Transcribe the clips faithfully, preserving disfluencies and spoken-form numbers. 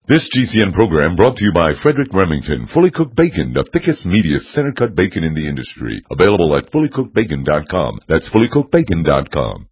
This G C N program brought to you by Frederick Remington, Fully Cooked Bacon, the thickest, meatiest, center-cut bacon in the industry. Available at fully cooked bacon dot com. That's fully cooked bacon dot com.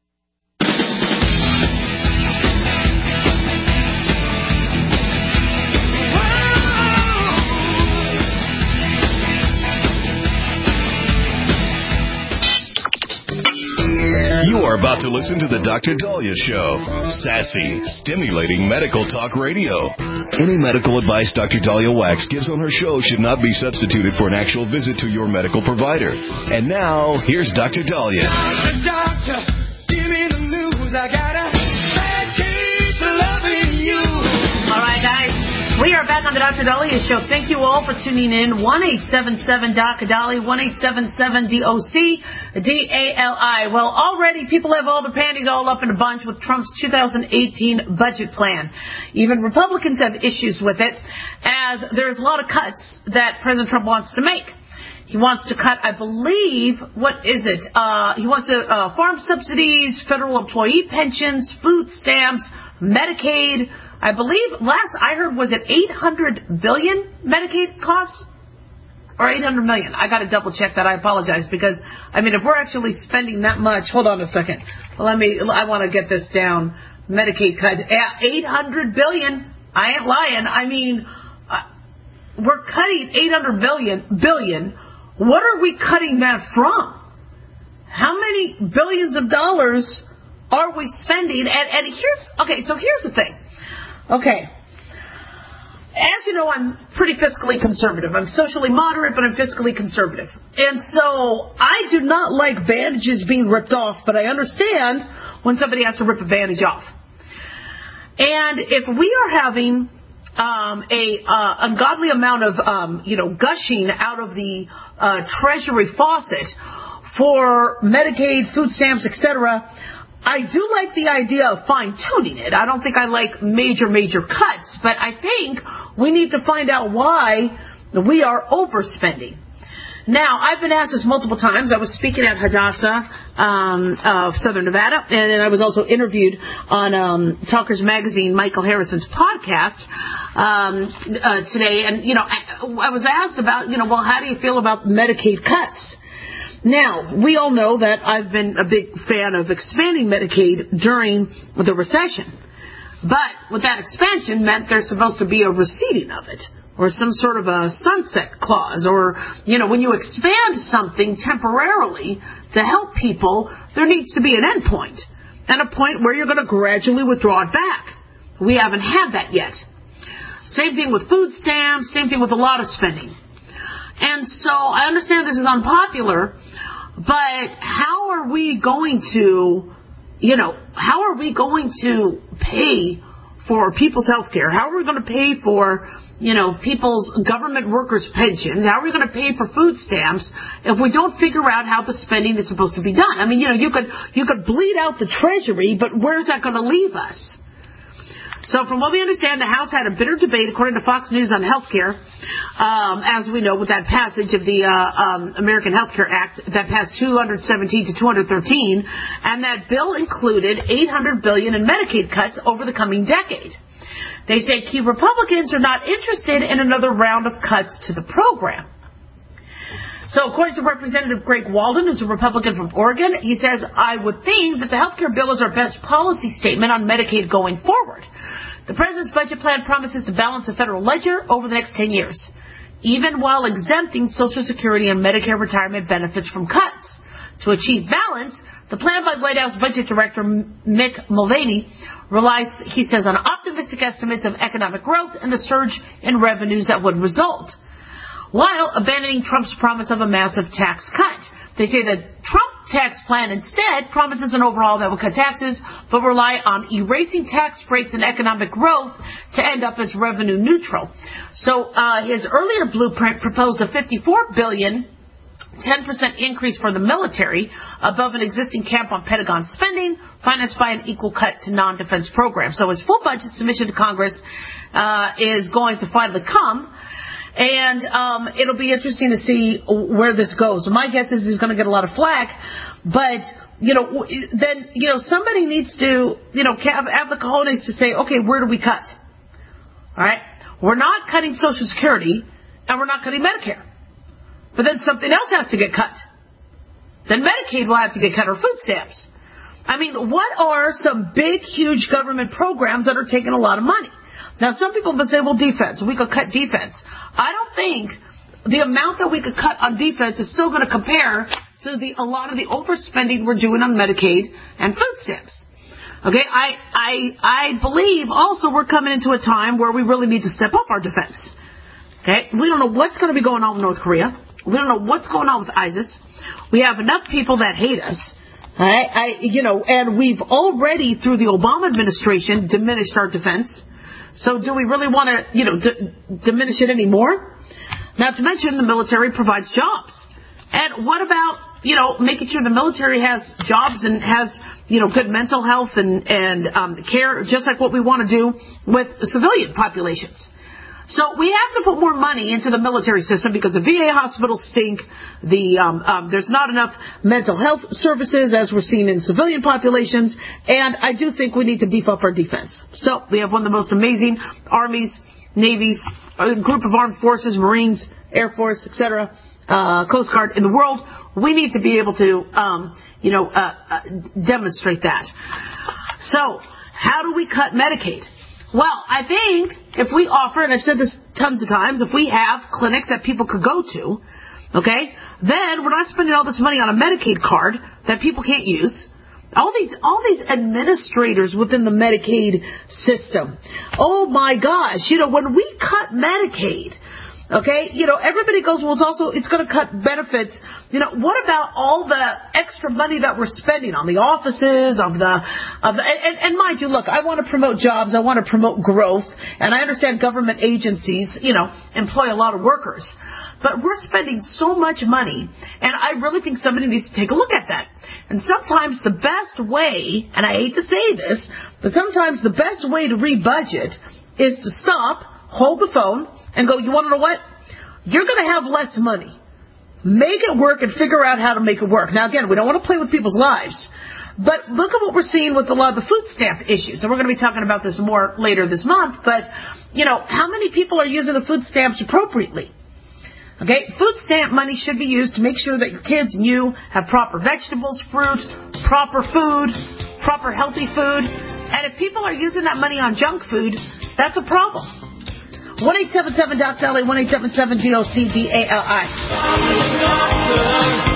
You are about to listen to the Doctor Dahlia Show. Sassy, stimulating medical talk radio. Any medical advice Doctor Dahlia Wax gives on her show should not be substituted for an actual visit to your medical provider. And now, here's Doctor Dahlia. Doctor, give me the news. I got a bad case of loving you. All right, guys. We are back on the Doctor Dahlia Show. Thank you all for tuning in. one eight seven seven D O C A D A L I, one eight seven seven D O C D A L I. Well, already people have all their panties all up in a bunch with Trump's two thousand eighteen budget plan. Even Republicans have issues with it, as there's a lot of cuts that President Trump wants to make. He wants to cut, I believe, what is it? Uh, he wants to, uh, farm subsidies, federal employee pensions, food stamps, Medicaid. I believe last I heard was it eight hundred billion Medicaid costs or eight hundred million. I got to double check that. I apologize because I mean if we're actually spending that much, hold on a second. Let me. I want to get this down. Medicaid cut eight hundred billion. I ain't lying. I mean uh, we're cutting eight hundred billion billion. What are we cutting that from? How many billions of dollars are we spending? And, and here's okay. So here's the thing. Okay. As you know, I'm pretty fiscally conservative. I'm socially moderate, but I'm fiscally conservative. And so I do not like bandages being ripped off, but I understand when somebody has to rip a bandage off. And if we are having um, a uh, ungodly amount of, um, you know, gushing out of the uh, Treasury faucet for Medicaid, food stamps, et cetera, I do like the idea of fine-tuning it. I don't think I like major, major cuts, but I think we need to find out why we are overspending. Now, I've been asked this multiple times. I was speaking at Hadassah um, of Southern Nevada, and then I was also interviewed on um, Talkers Magazine, Michael Harrison's podcast um, uh, today. And, you know, I, I was asked about, you know, well, how do you feel about Medicaid cuts? Now, we all know that I've been a big fan of expanding Medicaid during the recession. But with that expansion meant there's supposed to be a receding of it, or some sort of a sunset clause, or, you know, when you expand something temporarily to help people, there needs to be an end point, and a point where you're going to gradually withdraw it back. We haven't had that yet. Same thing with food stamps, same thing with a lot of spending. And so I understand this is unpopular, but how are we going to, you know, how are we going to pay for people's health care? How are we going to pay for, you know, people's government workers' pensions? How are we going to pay for food stamps if we don't figure out how the spending is supposed to be done? I mean, you know, you could, you could bleed out the Treasury, but where's that going to leave us? So from what we understand, the House had a bitter debate, according to Fox News, on health care, um, as we know, with that passage of the uh, um, American Health Care Act that passed two seventeen to two thirteen, and that bill included eight hundred billion dollars in Medicaid cuts over the coming decade. They say key Republicans are not interested in another round of cuts to the program. So according to Representative Greg Walden, who's a Republican from Oregon, he says, I would think that the health care bill is our best policy statement on Medicaid going forward. The president's budget plan promises to balance the federal ledger over the next ten years, even while exempting Social Security and Medicare retirement benefits from cuts. To achieve balance, the plan by White House Budget Director Mick Mulvaney relies, he says, on optimistic estimates of economic growth and the surge in revenues that would result, while abandoning Trump's promise of a massive tax cut. They say the Trump tax plan instead promises an overhaul that will cut taxes, but rely on erasing tax breaks and economic growth to end up as revenue neutral. So uh, his earlier blueprint proposed a fifty-four billion dollars, ten percent increase for the military above an existing cap on Pentagon spending, financed by an equal cut to non-defense programs. So his full budget submission to Congress uh, is going to finally come. And um, it'll be interesting to see where this goes. My guess is he's going to get a lot of flack, but you know, then you know somebody needs to you know have, have the cojones to say, okay, where do we cut? All right? We're not cutting Social Security, and we're not cutting Medicare. But then something else has to get cut. Then Medicaid will have to get cut, or food stamps. I mean, what are some big, huge government programs that are taking a lot of money? Now, some people will say, well, defense. We could cut defense. I don't think the amount that we could cut on defense is still going to compare to the a lot of the overspending we're doing on Medicaid and food stamps. Okay, I I I believe also we're coming into a time where we really need to step up our defense. Okay, we don't know what's going to be going on with North Korea. We don't know what's going on with ISIS. We have enough people that hate us. I, I you know, and we've already through the Obama administration diminished our defense. So do we really want to, you know, d- diminish it anymore? Not to mention the military provides jobs. And what about, you know, making sure the military has jobs and has, you know, good mental health and, and um, care, just like what we want to do with civilian populations. So we have to put more money into the military system because the V A hospitals stink. The um, um, there's not enough mental health services as we're seeing in civilian populations. And I do think we need to beef up our defense. So we have one of the most amazing armies, navies, a group of armed forces, Marines, Air Force, et cetera, uh, Coast Guard in the world. We need to be able to, um, you know, uh, uh, demonstrate that. So how do we cut Medicaid? Well, I think if we offer, and I've said this tons of times, if we have clinics that people could go to, okay, then we're not spending all this money on a Medicaid card that people can't use. All these, all these administrators within the Medicaid system. Oh my gosh, you know, when we cut Medicaid, okay, you know, everybody goes, well, it's also, it's going to cut benefits. You know, what about all the extra money that we're spending on the offices of the, of the, and, and mind you, look, I want to promote jobs. I want to promote growth. And I understand government agencies, you know, employ a lot of workers. But we're spending so much money, and I really think somebody needs to take a look at that. And sometimes the best way, and I hate to say this, but sometimes the best way to rebudget is to stop, hold the phone, and go, you want to know what? You're going to have less money. Make it work and figure out how to make it work. Now, again, we don't want to play with people's lives. But look at what we're seeing with a lot of the food stamp issues. And we're going to be talking about this more later this month. But, you know, how many people are using the food stamps appropriately? Okay, food stamp money should be used to make sure that your kids and you have proper vegetables, fruit, proper food, proper healthy food. And if people are using that money on junk food, that's a problem. one eight seven seven D O C T L A, one eight seven seven D O C D A L I.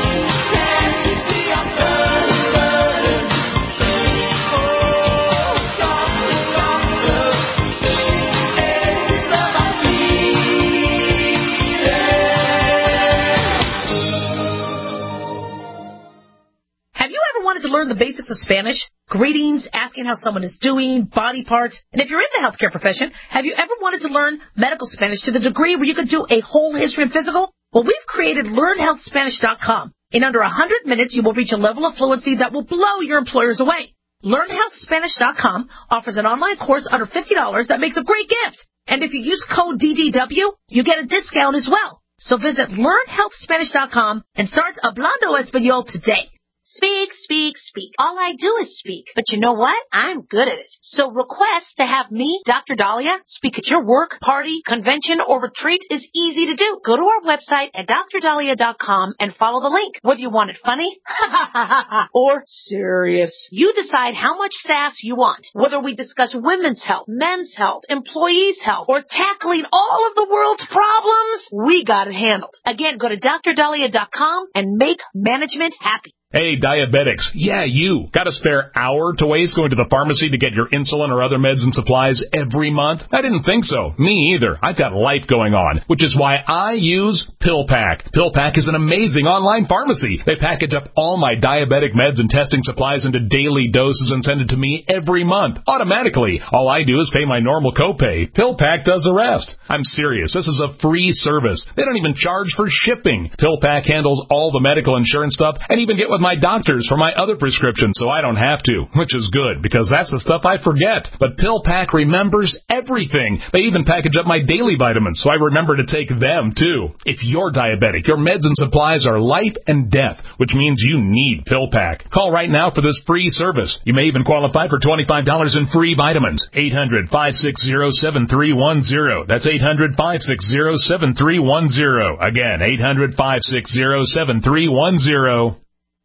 To learn the basics of Spanish, greetings, asking how someone is doing, body parts, and if you're in the healthcare profession, have you ever wanted to learn medical Spanish to the degree where you could do a whole history and physical? Well, we've created learn health spanish dot com. In under one hundred minutes, you will reach a level of fluency that will blow your employers away. learn health spanish dot com offers an online course under fifty dollars that makes a great gift. And if you use code D D W, you get a discount as well. So visit learn health spanish dot com and start Hablando Español today. Speak, speak, speak. All I do is speak. But you know what? I'm good at it. So request to have me, Doctor Dahlia, speak at your work, party, convention, or retreat is easy to do. Go to our website at dr dahlia dot com and follow the link. Whether you want it funny or serious, you decide how much sass you want. Whether we discuss women's health, men's health, employees' health, or tackling all of the world's problems, we got it handled. Again, go to dr dahlia dot com and make management happy. Hey, diabetics. Yeah, you. Got a spare hour to waste going to the pharmacy to get your insulin or other meds and supplies every month? I didn't think so. Me either. I've got life going on, which is why I use PillPack. PillPack is an amazing online pharmacy. They package up all my diabetic meds and testing supplies into daily doses and send it to me every month, automatically. All I do is pay my normal copay. PillPack does the rest. I'm serious. This is a free service. They don't even charge for shipping. PillPack handles all the medical insurance stuff and even get with my doctors for my other prescriptions so I don't have to, which is good because that's the stuff I forget. But PillPack remembers everything. They even package up my daily vitamins so I remember to take them too. If you're diabetic, your meds and supplies are life and death, which means you need PillPack. Call right now for this free service. You may even qualify for twenty-five dollars in free vitamins. eight hundred, five six zero, seven three one zero. That's eight hundred, five six zero, seven three one zero. Again, eight hundred, five six zero, seven three one zero.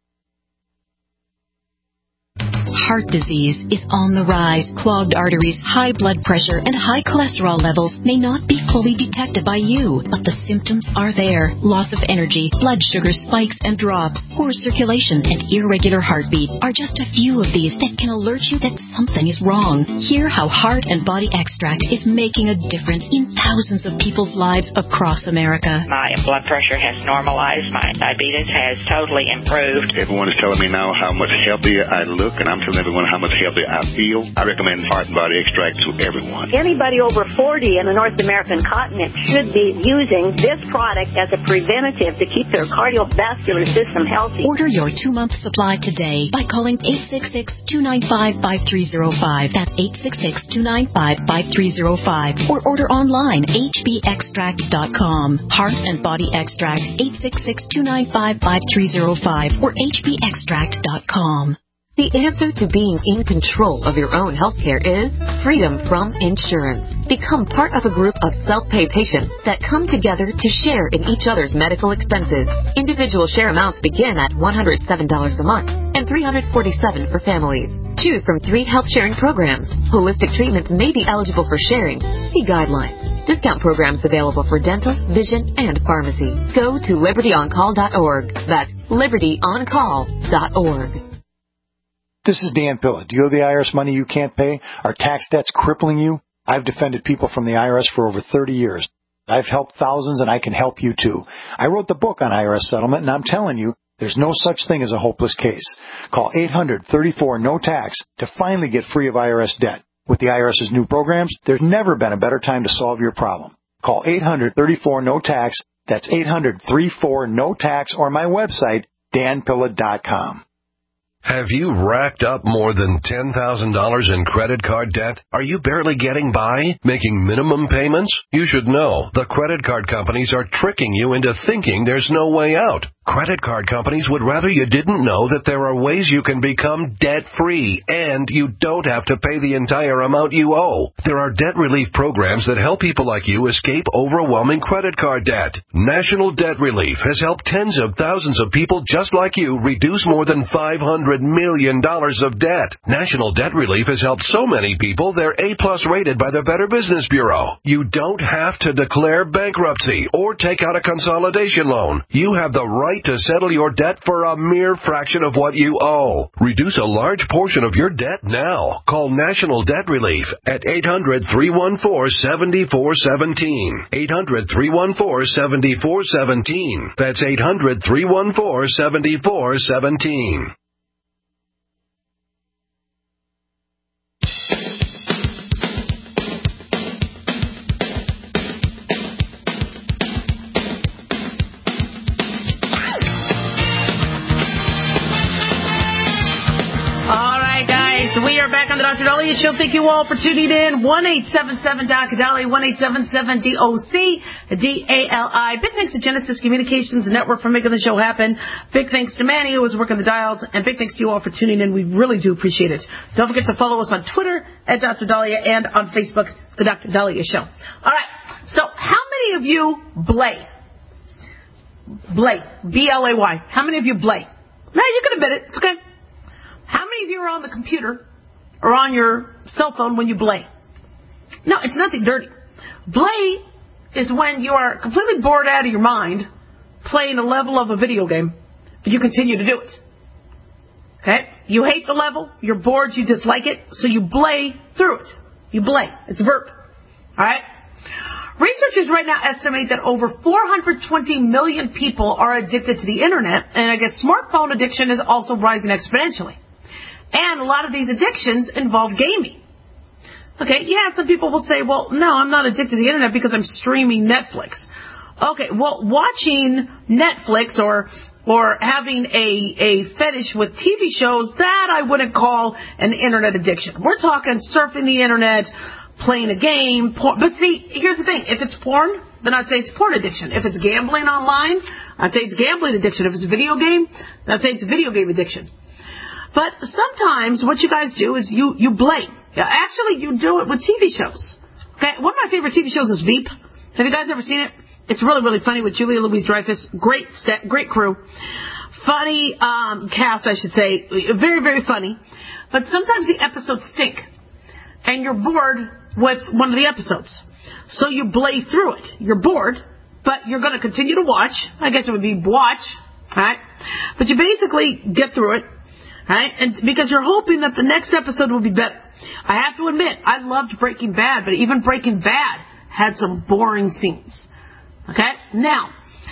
Heart disease is on the rise. Clogged arteries, high blood pressure, and high cholesterol levels may not be fully detected by you, but the symptoms are there. Loss of energy, blood sugar spikes and drops, poor circulation, and irregular heartbeat are just a few of these that can alert you that something is wrong. Hear how Heart and Body Extract is making a difference in thousands of people's lives across America. My blood pressure has normalized. My diabetes has totally improved. Everyone is telling me now how much healthier I look, and I'm telling everyone how much healthier I feel. I recommend Heart and Body Extract to everyone. Anybody over forty in the North American continent should be using this product as a preventative to keep their cardiovascular system healthy. Order your two-month supply today by calling eight six six, two nine five, five three zero five. That's eight six six, two nine five, five three zero five. Or order online, h b extract dot com. Heart and Body Extract, eight six six, two nine five, five three zero five or h b extract dot com. The answer to being in control of your own healthcare is freedom from insurance. Become part of a group of self-pay patients that come together to share in each other's medical expenses. Individual share amounts begin at one hundred seven dollars a month and three hundred forty-seven dollars for families. Choose from three health sharing programs. Holistic treatments may be eligible for sharing. See guidelines. Discount programs available for dental, vision, and pharmacy. Go to liberty on call dot org. That's liberty on call dot org. This is Dan Pilla. Do you owe the I R S money you can't pay? Are tax debts crippling you? I've defended people from the I R S for over thirty years. I've helped thousands, and I can help you too. I wrote the book on I R S settlement, and I'm telling you, there's no such thing as a hopeless case. Call eight hundred, thirty-four, no tax to finally get free of I R S debt. With the I R S's new programs, there's never been a better time to solve your problem. Call eight hundred, thirty-four, no tax. That's eight hundred, thirty-four, no tax, or my website, dan pilla dot com. Have you racked up more than ten thousand dollars in credit card debt? Are you barely getting by, making minimum payments? You should know the credit card companies are tricking you into thinking there's no way out. Credit card companies would rather you didn't know that there are ways you can become debt-free, and you don't have to pay the entire amount you owe. There are debt relief programs that help people like you escape overwhelming credit card debt. National Debt Relief has helped tens of thousands of people just like you reduce more than five hundred million dollars of debt. National Debt Relief has helped so many people they're A-plus rated by the Better Business Bureau. You don't have to declare bankruptcy or take out a consolidation loan. You have the right to settle your debt for a mere fraction of what you owe. Reduce a large portion of your debt now. Call National Debt Relief at eight hundred, three one four, seven four one seven. eight hundred, three one four, seven four one seven. That's eight hundred, three one four, seven four one seven. We are back on the Doctor Daliah Show. Thank you all for tuning in. one eight seven seven D O C A D A L I, one eight seven seven D O C D A L I. Big thanks to Genesis Communications Network for making the show happen. Big thanks to Manny, who was working the dials. And big thanks to you all for tuning in. We really do appreciate it. Don't forget to follow us on Twitter at Doctor Daliah and on Facebook, The Doctor Daliah Show. All right. So how many of you blay? Blay. B L A Y. How many of you blay? Now, you can admit it. It's okay. How many of you are on the computer or on your cell phone when you blay? No, it's nothing dirty. Blay is when you are completely bored out of your mind playing a level of a video game, but you continue to do it. Okay? You hate the level, you're bored, you dislike it, so you blay through it. You blay. It's a verb. All right? Researchers right now estimate that over four hundred twenty million people are addicted to the internet, and I guess smartphone addiction is also rising exponentially. And a lot of these addictions involve gaming. Okay, yeah, some people will say, well, no, I'm not addicted to the internet because I'm streaming Netflix. Okay, well, watching Netflix or or having a, a fetish with T V shows, that I wouldn't call an internet addiction. We're talking surfing the internet, playing a game. Porn. But see, here's the thing. If it's porn, then I'd say it's porn addiction. If it's gambling online, I'd say it's gambling addiction. If it's a video game, then I'd say it's a video game addiction. But sometimes what you guys do is you, you blame. Actually, you do it with T V shows. Okay, one of my favorite T V shows is Veep. Have you guys ever seen it? It's really, really funny with Julia Louis-Dreyfus. Great set, great crew. Funny um, cast, I should say. Very, very funny. But sometimes the episodes stink. And you're bored with one of the episodes. So you blade through it. You're bored, but you're going to continue to watch. I guess it would be watch. Right? But you basically get through it. Right? And because you're hoping that the next episode will be better. I have to admit, I loved Breaking Bad, but even Breaking Bad had some boring scenes. Okay? Now,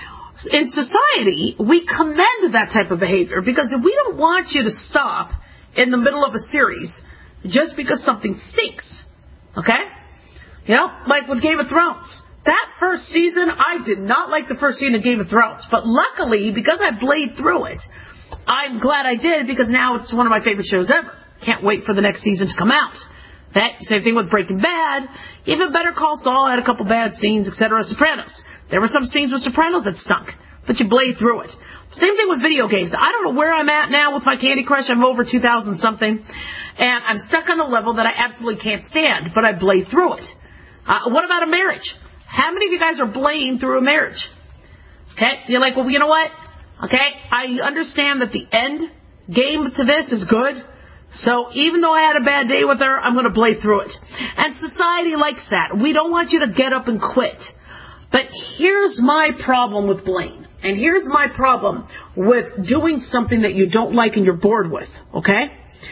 in society, we commend that type of behavior because we don't want you to stop in the middle of a series just because something stinks. Okay? You know, like with Game of Thrones. That first season, I did not like the first season of Game of Thrones. But luckily, because I blade through it, I'm glad I did because now it's one of my favorite shows ever. Can't wait for the next season to come out. Okay? Same thing with Breaking Bad. Even Better Call Saul had a couple bad scenes, et cetera. Sopranos. There were some scenes with Sopranos that stunk, but you blade through it. Same thing with video games. I don't know where I'm at now with my Candy Crush. I'm over two thousand something, and I'm stuck on a level that I absolutely can't stand, but I blade through it. Uh, what about a marriage? How many of you guys are blading through a marriage? Okay? You're like, well, you know what? Okay, I understand that the end game to this is good. So even though I had a bad day with her, I'm going to blade through it. And society likes that. We don't want you to get up and quit. But here's my problem with blame. And here's my problem with doing something that you don't like and you're bored with. Okay?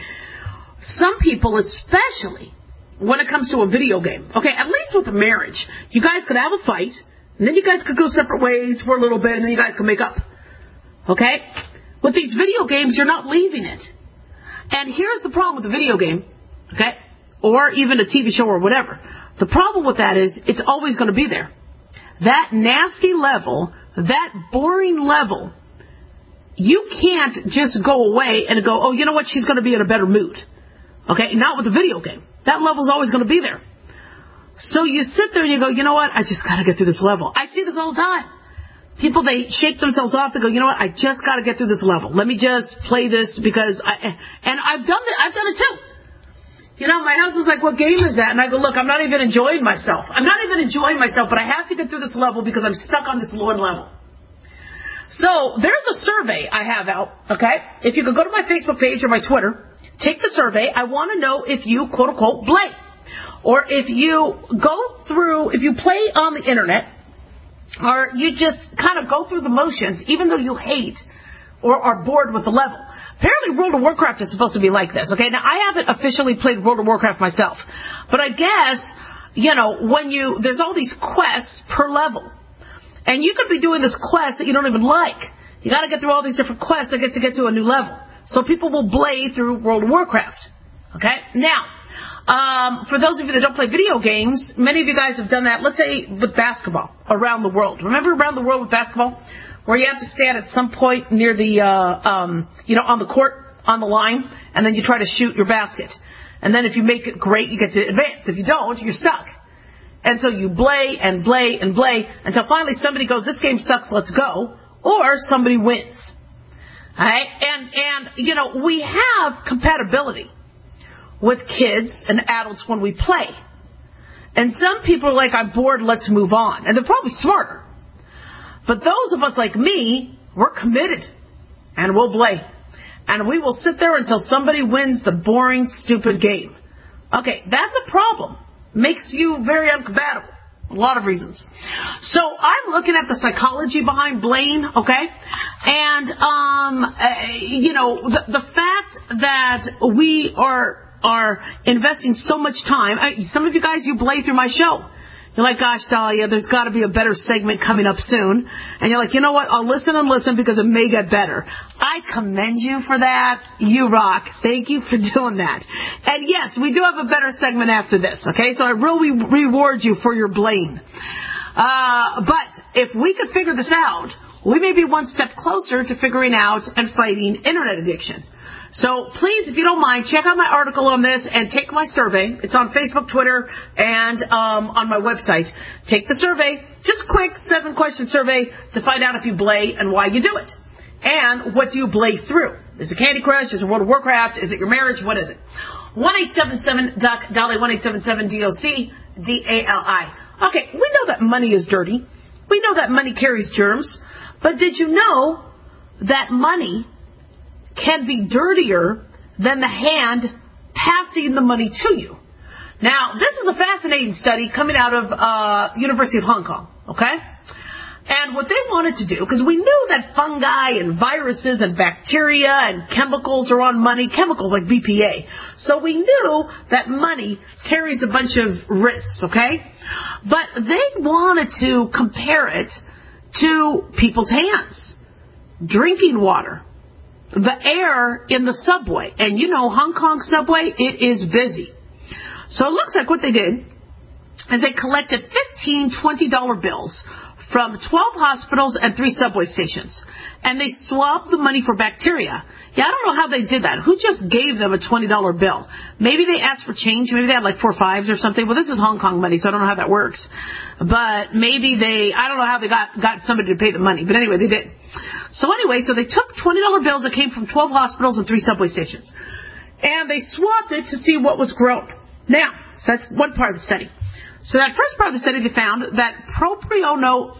Some people, especially when it comes to a video game. Okay, at least with a marriage. You guys could have a fight. And then you guys could go separate ways for a little bit. And then you guys could make up. Okay? With these video games, you're not leaving it. And here's the problem with the video game, okay, or even a T V show or whatever. The problem with that is it's always going to be there. That nasty level, that boring level, you can't just go away and go, oh, you know what, she's going to be in a better mood. Okay, not with a video game. That level's always going to be there. So you sit there and you go, you know what, I just got to get through this level. I see this all the time. People, they shake themselves off. They go, you know what? I just got to get through this level. Let me just play this because I, and I've done it. I've done it too. You know, my husband's like, what game is that? And I go, look, I'm not even enjoying myself. I'm not even enjoying myself, but I have to get through this level because I'm stuck on this lower level. So there's a survey I have out, okay? If you could go to my Facebook page or my Twitter, take the survey. I want to know if you, quote unquote, blame. Or if you go through, if you play on the internet, or you just kind of go through the motions, even though you hate or are bored with the level. Apparently World of Warcraft is supposed to be like this, okay? Now, I haven't officially played World of Warcraft myself. But I guess, you know, when you, there's all these quests per level. And you could be doing this quest that you don't even like. You got to get through all these different quests, I guess, to get to a new level. So people will blade through World of Warcraft. Okay? Now, Um, for those of you that don't play video games, many of you guys have done that, let's say, with basketball around the world. Remember around the world with basketball? Where you have to stand at some point near the, uh, um, you know, on the court, on the line, and then you try to shoot your basket. And then if you make it great, you get to advance. If you don't, you're stuck. And so you blay and blay and blay until finally somebody goes, this game sucks, let's go. Or somebody wins. All right? And, and, you know, we have compatibility with kids and adults when we play. And some people are like, I'm bored, let's move on. And they're probably smarter. But those of us like me, we're committed. And we'll play. And we will sit there until somebody wins the boring, stupid game. Okay, that's a problem. Makes you very incompatible. A lot of reasons. So I'm looking at the psychology behind Blaine, okay? And, um, uh, you know, the, the fact that we are are investing so much time. I, some of you guys, you blade through my show. You're like, gosh, Dahlia, there's got to be a better segment coming up soon. And you're like, you know what? I'll listen and listen because it may get better. I commend you for that. You rock. Thank you for doing that. And yes, we do have a better segment after this, okay? So I really reward you for your blame. Uh, but if we could figure this out, we may be one step closer to figuring out and fighting internet addiction. So please, if you don't mind, check out my article on this and take my survey. It's on Facebook, Twitter, and um, on my website. Take the survey, just a quick seven-question survey to find out if you blay and why you do it. And what do you blay through? Is it Candy Crush? Is it World of Warcraft? Is it your marriage? What is it? one eight seven seven D O C D A L I, one eight seven seven D O C D A L I. Okay, we know that money is dirty. We know that money carries germs. But did you know that money can be dirtier than the hand passing the money to you? Now, this is a fascinating study coming out of uh, the University of Hong Kong, okay? And what they wanted to do, because we knew that fungi and viruses and bacteria and chemicals are on money, chemicals like B P A. So we knew that money carries a bunch of risks, okay? But they wanted to compare it to people's hands, drinking water, the air in the subway. And you know, Hong Kong subway, it is busy. So it looks like what they did is they collected fifteen twenty dollar bills from twelve hospitals and three subway stations. And they swapped the money for bacteria. Yeah, I don't know how they did that. Who just gave them a twenty dollar bill? Maybe they asked for change. Maybe they had like four fives or something. Well, this is Hong Kong money, so I don't know how that works. But maybe they, I don't know how they got, got somebody to pay the money. But anyway, they did. So anyway, so they took twenty dollar bills that came from twelve hospitals and three subway stations. And they swapped it to see what was grown. Now, so that's one part of the study. So that first part of the study, they found that Propioniobacterium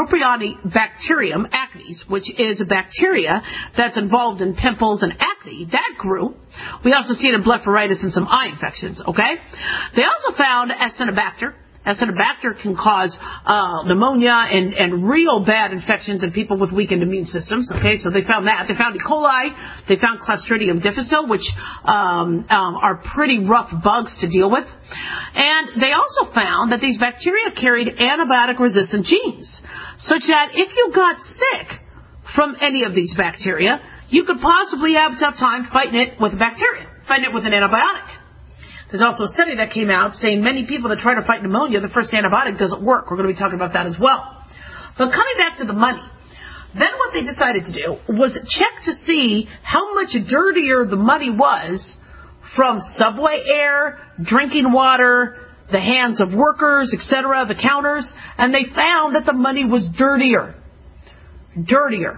acnes, which is a bacteria that's involved in pimples and acne, that grew. We also see it in blepharitis and some eye infections, okay? They also found Acinetobacter. Acinetobacter can cause uh, pneumonia and, and real bad infections in people with weakened immune systems. Okay, so they found that. They found E. coli. They found Clostridium difficile, which um, um, are pretty rough bugs to deal with. And they also found that these bacteria carried antibiotic-resistant genes, such that if you got sick from any of these bacteria, you could possibly have a tough time fighting it with a bacteria, fighting it with an antibiotic. There's also a study that came out saying many people that try to fight pneumonia, the first antibiotic doesn't work. We're going to be talking about that as well. But coming back to the money, then what they decided to do was check to see how much dirtier the money was from subway air, drinking water, the hands of workers, et cetera, the counters, and they found that the money was dirtier. Dirtier.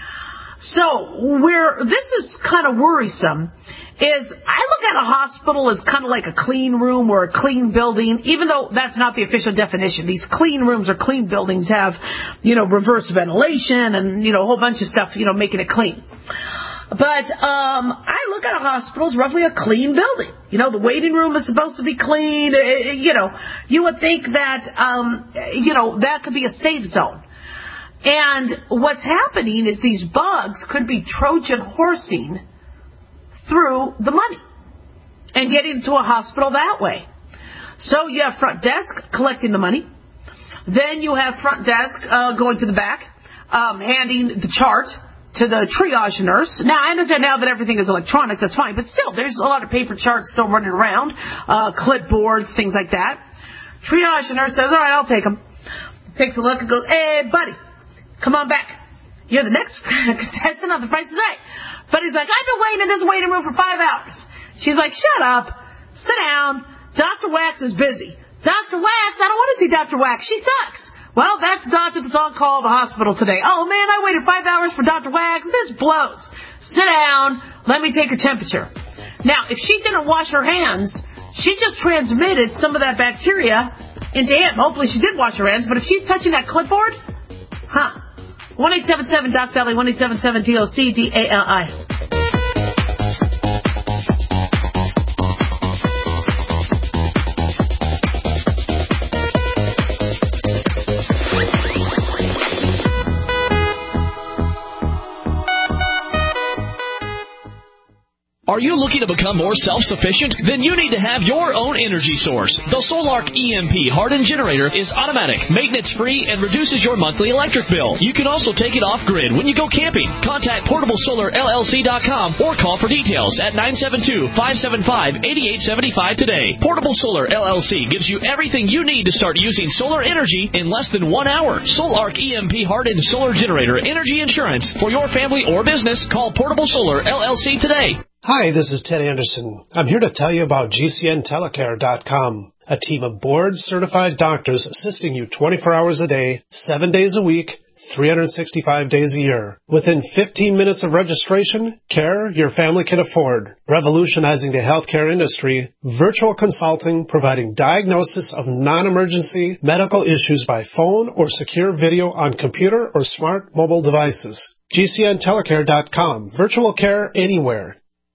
So where this is kind of worrisome is I look at a hospital as kind of like a clean room or a clean building, even though that's not the official definition. These clean rooms or clean buildings have, you know, reverse ventilation and, you know, a whole bunch of stuff, you know, making it clean. But um, I look at a hospital as roughly a clean building. You know, the waiting room is supposed to be clean. You know, you would think that, um, you know, that could be a safe zone. And what's happening is these bugs could be Trojan horsing through the money and getting to a hospital that way. So you have front desk collecting the money. Then you have front desk uh, going to the back, um, handing the chart to the triage nurse. Now, I understand now that everything is electronic, that's fine, but still, there's a lot of paper charts still running around, uh, clipboards, things like that. Triage nurse says, all right, I'll take them. Takes a look and goes, hey, buddy, come on back. You're the next contestant on The Price is Right. But he's like, I've been waiting in this waiting room for five hours. She's like, shut up. Sit down. Doctor Wax is busy. Doctor Wax? I don't want to see Doctor Wax. She sucks. Well, that's the doctor that's on call at the hospital today. Oh, man, I waited five hours for Doctor Wax. This blows. Sit down. Let me take your temperature. Now, if she didn't wash her hands, she just transmitted some of that bacteria into him. Hopefully she did wash her hands, but if she's touching that clipboard, huh? one eight seven seven D O C D A L I, one eight seven seven D O C D A L I. Are you looking to become more self-sufficient? Then you need to have your own energy source. The Solark E M P hardened generator is automatic, maintenance-free, and reduces your monthly electric bill. You can also take it off-grid when you go camping. Contact portable solar L L C dot com or call for details at nine seven two, five seven five, eight eight seven five today. Portable Solar L L C gives you everything you need to start using solar energy in less than one hour. Solark E M P hardened solar generator energy insurance for your family or business. Call Portable Solar L L C today. Hi, this is Ted Anderson. I'm here to tell you about G C N telecare dot com, a team of board-certified doctors assisting you twenty-four hours a day, seven days a week, three hundred sixty-five days a year. Within fifteen minutes of registration, care your family can afford. Revolutionizing the healthcare industry, virtual consulting providing diagnosis of non-emergency medical issues by phone or secure video on computer or smart mobile devices. G C N telecare dot com. Virtual care anywhere.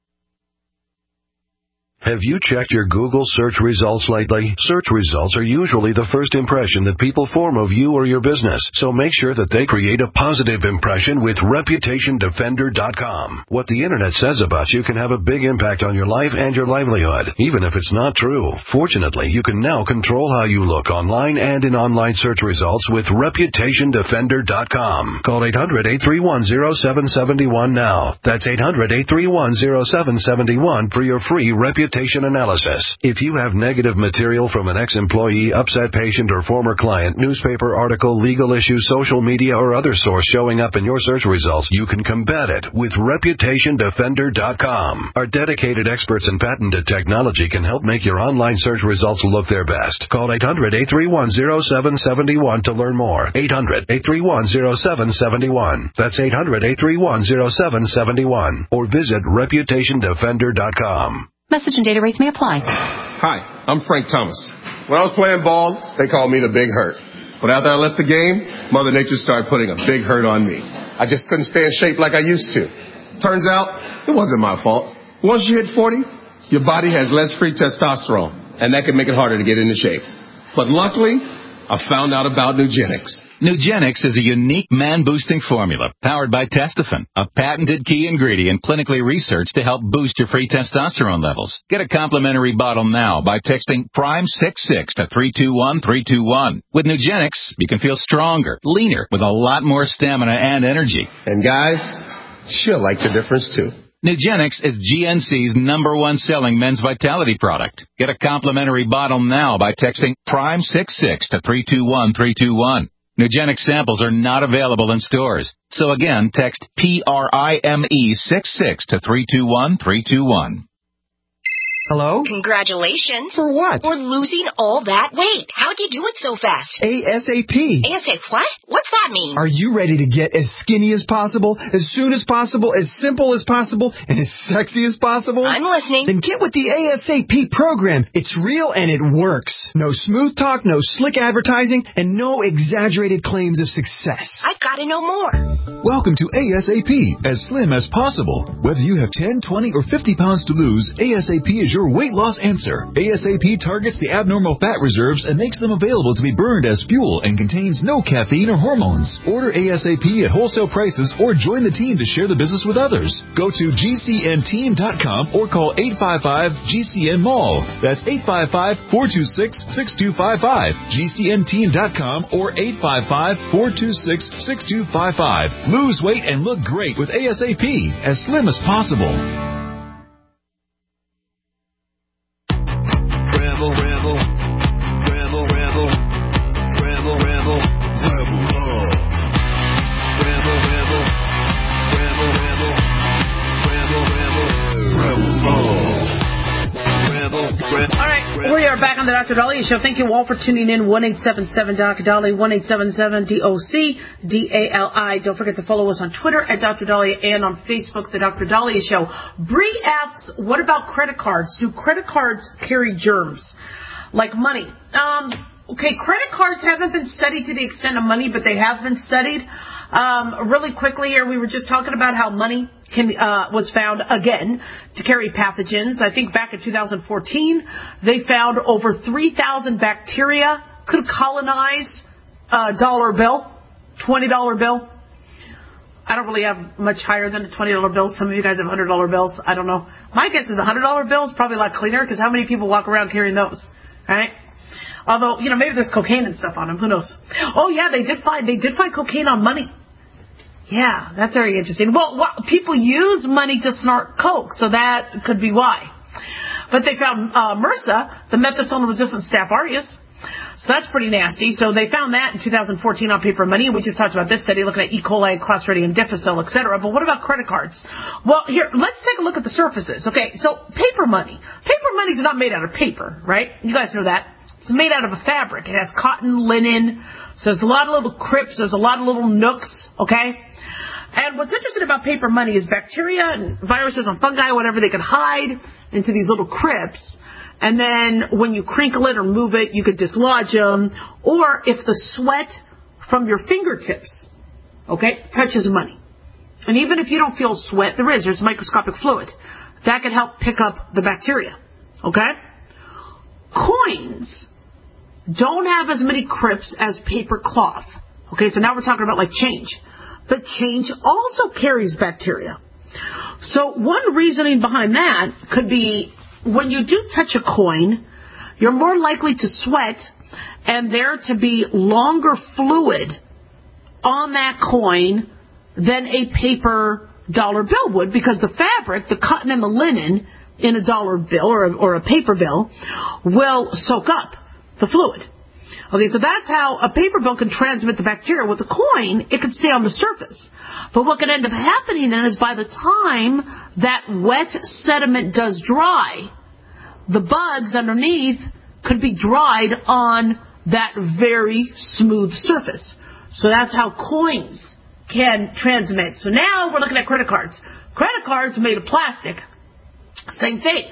Have you checked your Google search results lately? Search results are usually the first impression that people form of you or your business, so make sure that they create a positive impression with reputation defender dot com. What the internet says about you can have a big impact on your life and your livelihood, even if it's not true. Fortunately, you can now control how you look online and in online search results with reputation defender dot com. Call eight hundred, eight three one, zero seven seven one now. That's eight hundred, eight three one, zero seven seven one for your free reputation analysis. If you have negative material from an ex-employee, upset patient, or former client, newspaper article, legal issue, social media, or other source showing up in your search results, you can combat it with reputation defender dot com. Our dedicated experts in patented technology can help make your online search results look their best. Call eight hundred, eight three one, zero seven seven one to learn more. eight hundred, eight three one, zero seven seven one. That's eight hundred, eight three one, zero seven seven one. Or visit reputation defender dot com. Message and data rates may apply. Hi, I'm Frank Thomas. When I was playing ball, they called me the Big Hurt. But after I left the game, Mother Nature started putting a big hurt on me. I just couldn't stay in shape like I used to. Turns out, it wasn't my fault. Once you hit forty, your body has less free testosterone, and that can make it harder to get into shape. But luckily, I found out about Nugenix. Nugenix is a unique man-boosting formula powered by Testofen, a patented key ingredient clinically researched to help boost your free testosterone levels. Get a complimentary bottle now by texting prime six six to three two one three two one. With Nugenix, you can feel stronger, leaner, with a lot more stamina and energy. And guys, she'll like the difference too. Nugenix is G N C's number one selling men's vitality product. Get a complimentary bottle now by texting prime six six to three two one three two one. Nugenix samples are not available in stores. So again, text P R I M E six six to three two one three two one. Hello? Congratulations. For what? For losing all that weight. How'd you do it so fast? ASAP. ASAP what? What's that mean? Are you ready to get as skinny as possible, as soon as possible, as simple as possible, and as sexy as possible? I'm listening. Then get with the ASAP program. It's real and it works. No smooth talk, no slick advertising, and no exaggerated claims of success. I've got to know more. Welcome to ASAP, as slim as possible. Whether you have ten, twenty, or fifty pounds to lose, ASAP is your weight loss answer. ASAP targets the abnormal fat reserves and makes them available to be burned as fuel and contains no caffeine or hormones. Order ASAP at wholesale prices or join the team to share the business with others. Go to G C N team dot com or call eight five five G C N Mall. That's eight five five, four two six, six two five five. G C N team dot com or eight five five, four two six, six two five five. Lose weight and look great with ASAP, as slim as possible. Rebel, rebel, rebel, rebel, rebel, rebel, rebel love. Rebel, rebel, rebel, rebel, rebel, rebel, rebel love. Rebel, rebel. All right, we are back on the Doctor Dahlia Show. Thank you all for tuning in. one eight seven seven Doc Dahlia, one eight seven seven D O C D A L I. Don't forget to follow us on Twitter at Doctor Dahlia and on Facebook, The Doctor Dahlia Show. Bree asks, what about credit cards? Do credit cards carry germs? Like money. Um, okay, credit cards haven't been studied to the extent of money, but they have been studied. Um, really quickly here, we were just talking about how money can, uh, was found again to carry pathogens. I think back in two thousand fourteen, they found over three thousand bacteria could colonize a dollar bill, twenty dollar bill. I don't really have much higher than a twenty dollar bill. Some of you guys have one hundred dollar bills. I don't know. My guess is the one hundred dollar bill is probably a lot cleaner because how many people walk around carrying those, right? Although, you know, maybe there's cocaine and stuff on them. Who knows? Oh, yeah, they did find they did find cocaine on money. Yeah, that's very interesting. Well, well people use money to snort coke, so that could be why. But they found uh, MRSA, the methicillin-resistant Staph aureus. So that's pretty nasty. So they found that in two thousand fourteen on paper money. We just talked about this study looking at E. coli, Clostridium difficile, et cetera. But what about credit cards? Well, here, let's take a look at the surfaces. Okay, so paper money. Paper money is not made out of paper, right? You guys know that. It's made out of a fabric. It has cotton, linen. So there's a lot of little crypts. There's a lot of little nooks, okay? And what's interesting about paper money is bacteria and viruses and fungi, whatever, they can hide into these little crypts. And then when you crinkle it or move it, you could dislodge them. Or if the sweat from your fingertips, okay, touches money. And even if you don't feel sweat, there is. There's microscopic fluid. That can help pick up the bacteria, okay? Coins don't have as many crypts as paper cloth. Okay, so now we're talking about like change. But change also carries bacteria. So one reasoning behind that could be when you do touch a coin, you're more likely to sweat and there to be longer fluid on that coin than a paper dollar bill would, because the fabric, the cotton and the linen in a dollar bill or a, or a paper bill will soak up the fluid. Okay, so that's how a paper bill can transmit the bacteria. With a coin, it can stay on the surface. But what can end up happening then is by the time that wet sediment does dry, the bugs underneath could be dried on that very smooth surface. So that's how coins can transmit. So now we're looking at credit cards. Credit cards are made of plastic. Same thing.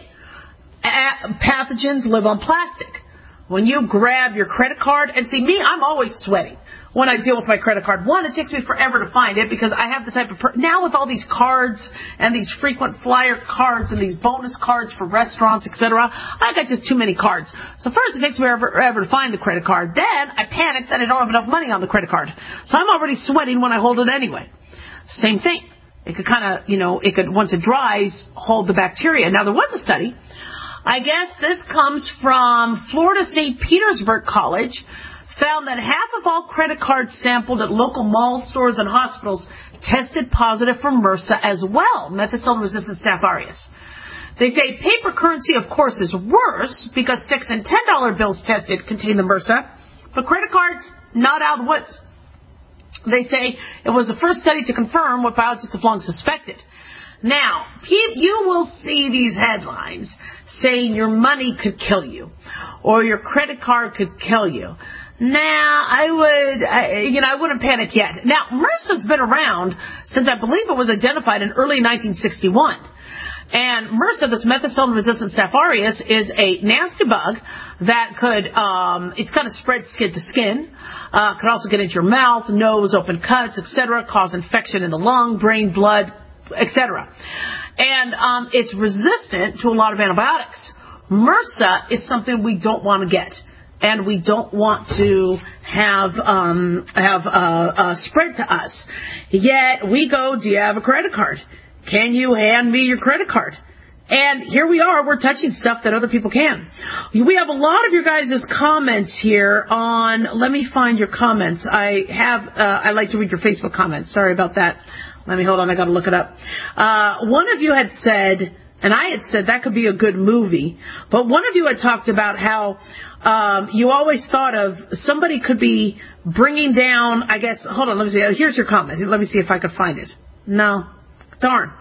Pathogens live on plastic. When you grab your credit card, and see me, I'm always sweating when I deal with my credit card. One, it takes me forever to find it because I have the type of, per- now with all these cards and these frequent flyer cards and these bonus cards for restaurants, et cetera, I got just too many cards. So first it takes me forever, forever to find the credit card. Then I panic that I don't have enough money on the credit card. So I'm already sweating when I hold it anyway. Same thing. It could kind of, you know, it could, once it dries, hold the bacteria. Now there was a study. I guess this comes from Florida Saint Petersburg College, found that half of all credit cards sampled at local mall stores and hospitals tested positive for MRSA as well, methicillin-resistant Staph aureus. They say paper currency, of course, is worse because six and ten dollar bills tested contain the MRSA, but credit cards, not out of the woods. They say it was the first study to confirm what biologists have long suspected. Now, you will see these headlines saying your money could kill you or your credit card could kill you. Now, I would, I, you know, I wouldn't panic yet. Now, MRSA's been around since I believe it was identified in early nineteen sixty-one. And MRSA, this methicillin-resistant Staph aureus, is a nasty bug that could, um, it's kind of spread skin to skin, uh, could also get into your mouth, nose, open cuts, et cetera, cause infection in the lung, brain, blood, et cetera. And um, it's resistant to a lot of antibiotics. MRSA is something we don't want to get, and we don't want to have um, have uh, uh, spread to us. Yet we go, do you have a credit card? Can you hand me your credit card? And here we are, we're touching stuff that other people can. We have a lot of your guys' comments here on, let me find your comments. I have, uh, I like to read your Facebook comments. Sorry about that. Let me, hold on, I gotta look it up. Uh, one of you had said, and I had said that could be a good movie, but one of you had talked about how um, you always thought of somebody could be bringing down, I guess, hold on, let me see, here's your comment. Let me see if I could find it. No. Darn.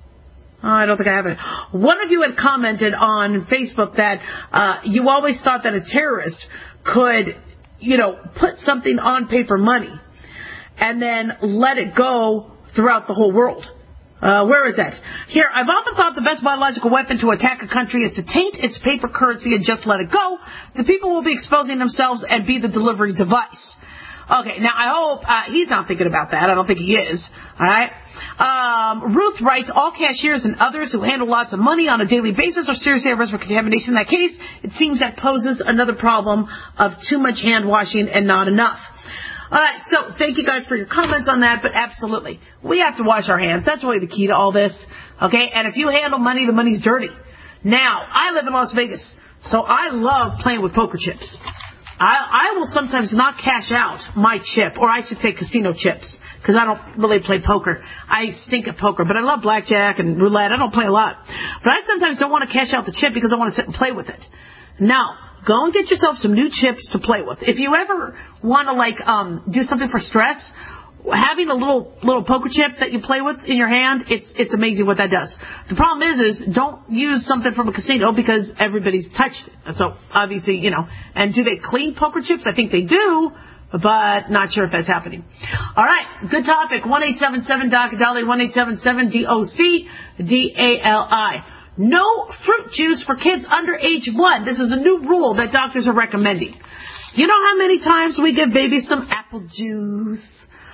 Oh, I don't think I have it. One of you had commented on Facebook that uh, you always thought that a terrorist could, you know, put something on paper money and then let it go throughout the whole world. Uh, where is that? Here, I've often thought the best biological weapon to attack a country is to taint its paper currency and just let it go. The people will be exposing themselves and be the delivery device. Okay, now I hope uh, he's not thinking about that. I don't think he is. All right. Um, Ruth writes, all cashiers and others who handle lots of money on a daily basis are seriously at risk for contamination. In that case, it seems that poses another problem of too much hand washing and not enough. All right, so thank you guys for your comments on that, but absolutely, we have to wash our hands. That's really the key to all this, okay? And if you handle money, the money's dirty. Now, I live in Las Vegas, so I love playing with poker chips. I, I will sometimes not cash out my chip, or I should say casino chips, because I don't really play poker. I stink at poker, but I love blackjack and roulette. I don't play a lot. But I sometimes don't want to cash out the chip because I want to sit and play with it. Now, go and get yourself some new chips to play with. If you ever want to, like, um, do something for stress, having a little little poker chip that you play with in your hand, it's it's amazing what that does. The problem is, is don't use something from a casino because everybody's touched it. So, obviously, you know, and do they clean poker chips? I think they do, but not sure if that's happening. All right, good topic. one eight seven seven D O C Dali, one eight seven seven D O C D A L I. No fruit juice for kids under age one. This is a new rule that doctors are recommending. You know how many times we give babies some apple juice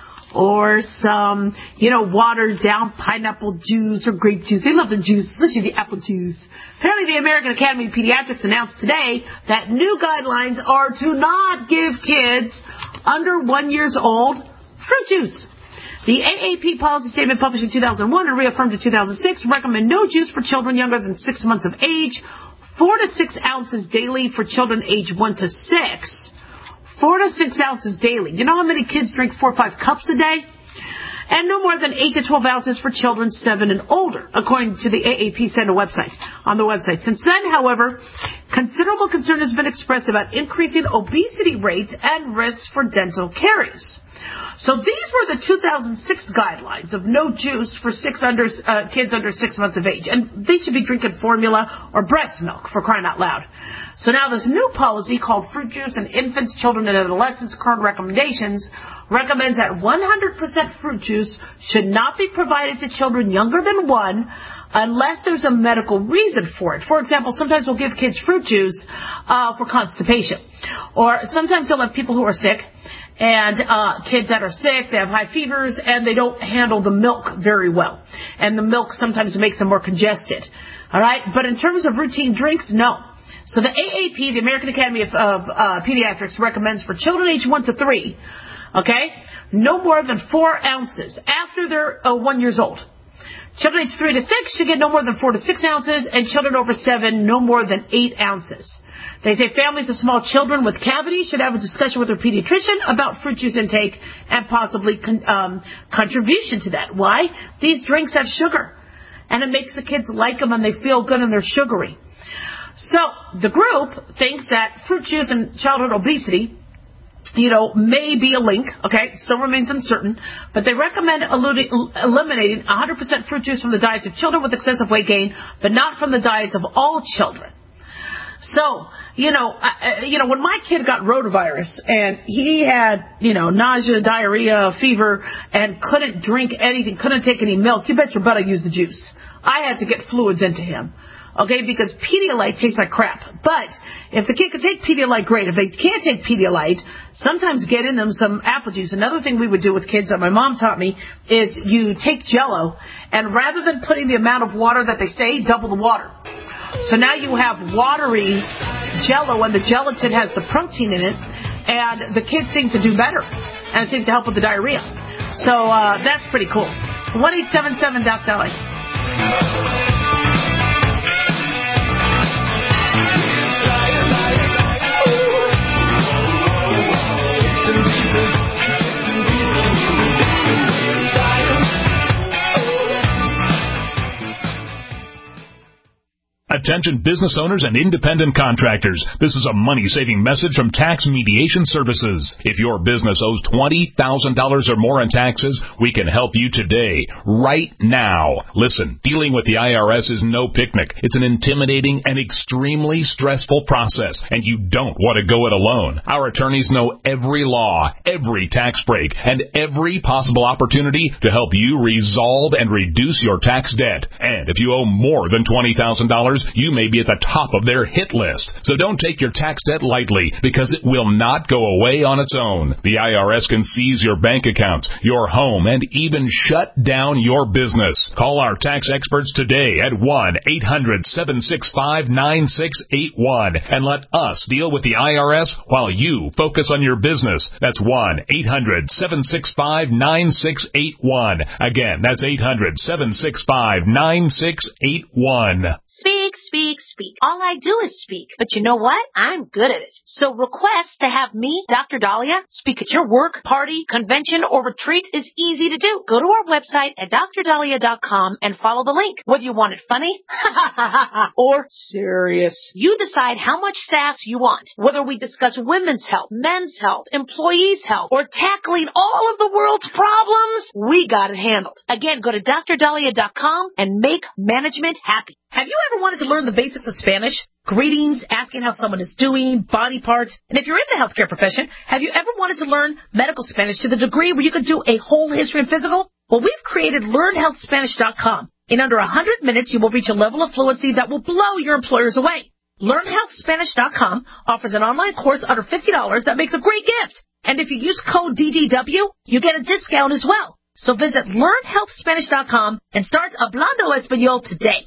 or some, you know, watered down pineapple juice or grape juice? They love the juice, especially the apple juice. Apparently the American Academy of Pediatrics announced today that new guidelines are to not give kids under one years old fruit juice. The A A P policy statement published in two thousand one and reaffirmed in two thousand six recommend no juice for children younger than six months of age, four to six ounces daily for children age one to six. Four to six ounces daily. You know how many kids drink four or five cups a day? And no more than eight to twelve ounces for children seven and older, according to the A A P Center website, on the website. Since then, however, considerable concern has been expressed about increasing obesity rates and risks for dental caries. So these were the two thousand six guidelines of no juice for six under, uh, kids under six months of age. And they should be drinking formula or breast milk, for crying out loud. So now this new policy called Fruit Juice in Infants, Children, and Adolescents Current Recommendations recommends that one hundred percent fruit juice should not be provided to children younger than one unless there's a medical reason for it. For example, sometimes we'll give kids fruit juice uh, for constipation. Or sometimes you'll have people who are sick, and uh, kids that are sick, they have high fevers, and they don't handle the milk very well. And the milk sometimes makes them more congested. All right? But in terms of routine drinks, no. So the A A P, the American Academy of, of uh, Pediatrics, recommends for children age one to three, okay, no more than four ounces after they're uh, one years old. Children age three to six should get no more than four to six ounces, and children over seven, no more than eight ounces. They say families of small children with cavities should have a discussion with their pediatrician about fruit juice intake and possibly con- um, contribution to that. Why? These drinks have sugar, and it makes the kids like them and they feel good and they're sugary. So the group thinks that fruit juice and childhood obesity, you know, may be a link, okay, still remains uncertain, but they recommend eluding, eliminating one hundred percent fruit juice from the diets of children with excessive weight gain, but not from the diets of all children. So, you know, uh, you know, when my kid got rotavirus and he had, you know, nausea, diarrhea, fever, and couldn't drink anything, couldn't take any milk, you bet your butt I used the juice. I had to get fluids into him. Okay, because Pedialyte tastes like crap. But if the kid can take Pedialyte, great. If they can't take Pedialyte, sometimes get in them some apple juice. Another thing we would do with kids that my mom taught me is you take Jell-O, and rather than putting the amount of water that they say, double the water. So now you have watery Jell-O, and the gelatin has the protein in it, and the kids seem to do better, and it seems to help with the diarrhea. So uh, that's pretty cool. one eight seven seven D O C Dali. Attention business owners and independent contractors. This is a money-saving message from Tax Mediation Services. If your business owes twenty thousand dollars or more in taxes, we can help you today, right now. Listen, dealing with the I R S is no picnic. It's an intimidating and extremely stressful process, and you don't want to go it alone. Our attorneys know every law, every tax break, and every possible opportunity to help you resolve and reduce your tax debt. And if you owe more than twenty thousand dollars, you may be at the top of their hit list. So don't take your tax debt lightly, because it will not go away on its own. The I R S can seize your bank accounts, your home, and even shut down your business. Call our tax experts today at one eight hundred seven six five nine six eight one and let us deal with the I R S while you focus on your business. That's one eight hundred seven six five nine six eight one. Again, that's eight hundred seven six five nine six eight one. Speak, speak, speak. All I do is speak. But you know what? I'm good at it. So request to have me, Doctor Dahlia, speak at your work, party, convention, or retreat is easy to do. Go to our website at dr dahlia dot com and follow the link. Whether you want it funny or serious, you decide how much sass you want. Whether we discuss women's health, men's health, employees' health, or tackling all of the world's problems, we got it handled. Again, go to dr dahlia dot com and make management happy. Have you ever wanted to learn the basics of Spanish? Greetings, asking how someone is doing, body parts. And if you're in the healthcare profession, have you ever wanted to learn medical Spanish to the degree where you could do a whole history and physical? Well, we've created learn health spanish dot com. In under one hundred minutes, you will reach a level of fluency that will blow your employers away. learn health spanish dot com offers an online course under fifty dollars that makes a great gift. And if you use code D D W, you get a discount as well. So visit learn health spanish dot com and start Hablando Español today.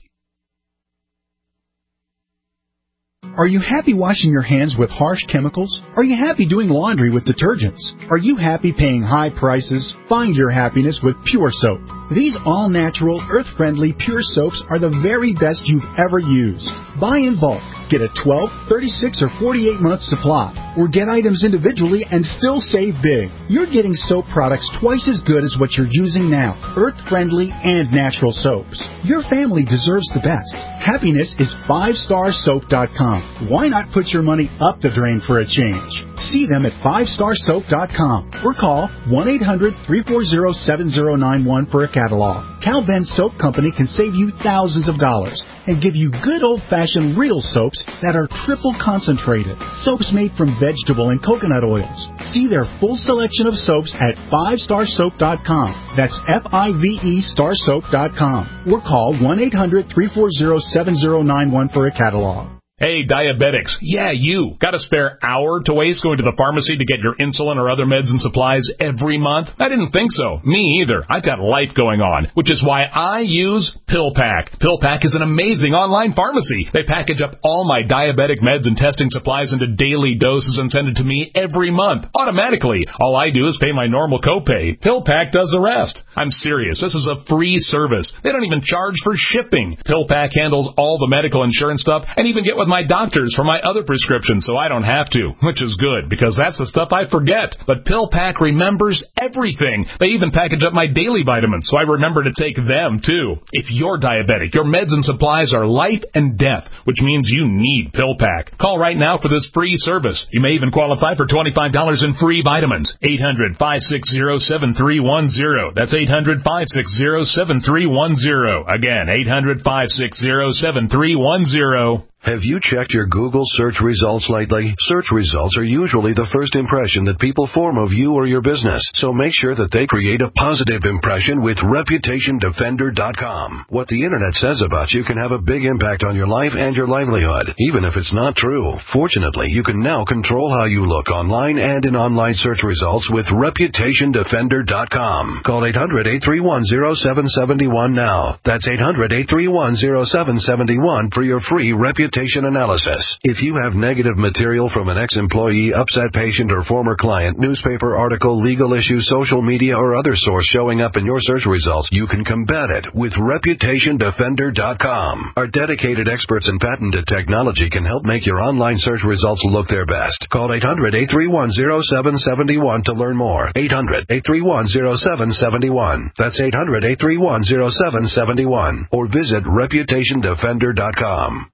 Are you happy washing your hands with harsh chemicals? Are you happy doing laundry with detergents? Are you happy paying high prices? Find your happiness with Pure Soap. These all-natural, earth-friendly Pure Soaps are the very best you've ever used. Buy in bulk. Get a twelve, thirty-six, or forty-eight month supply. Or get items individually and still save big. You're getting soap products twice as good as what you're using now. Earth-friendly and natural soaps. Your family deserves the best. Happiness is five star soap dot com. Why not put your money up the drain for a change? See them at five star soap dot com or call one eight hundred three four zero seven zero nine one for a catalog. Cal Ben Soap Company can save you thousands of dollars and give you good old-fashioned real soaps that are triple concentrated. Soaps made from vegetable and coconut oils. See their full selection of soaps at five star soap dot com. That's F I V E star soap dot com. Or call one eight hundred three four zero seven zero nine one for a catalog. Hey, diabetics. Yeah, you. Got a spare hour to waste going to the pharmacy to get your insulin or other meds and supplies every month? I didn't think so. Me either. I've got life going on, which is why I use PillPack. PillPack is an amazing online pharmacy. They package up all my diabetic meds and testing supplies into daily doses and send it to me every month, automatically. All I do is pay my normal copay. PillPack does the rest. I'm serious. This is a free service. They don't even charge for shipping. PillPack handles all the medical insurance stuff and even get with my doctors for my other prescriptions, so I don't have to, which is good, because that's the stuff I forget. But PillPack remembers everything. They even package up my daily vitamins, so I remember to take them, too. If you're diabetic, your meds and supplies are life and death, which means you need PillPack. Call right now for this free service. You may even qualify for twenty-five dollars in free vitamins. eight hundred five six zero seven three one zero. That's eight hundred five six zero seven three one zero. Again, eight hundred five six zero seven three one zero. Have you checked your Google search results lately? Search results are usually the first impression that people form of you or your business, so make sure that they create a positive impression with reputation defender dot com. What the internet says about you can have a big impact on your life and your livelihood, even if it's not true. Fortunately, you can now control how you look online and in online search results with reputation defender dot com. Call eight hundred eight three one zero seven seven one now. That's eight hundred eight three one zero seven seven one for your free reputation analysis. If you have negative material from an ex-employee, upset patient, or former client, newspaper article, legal issue, social media, or other source showing up in your search results, you can combat it with reputation defender dot com. Our dedicated experts in patented technology can help make your online search results look their best. Call eight hundred eight three one zero seven seven one to learn more. eight hundred eight three one zero seven seven one. That's eight hundred eight three one zero seven seven one. Or visit reputation defender dot com.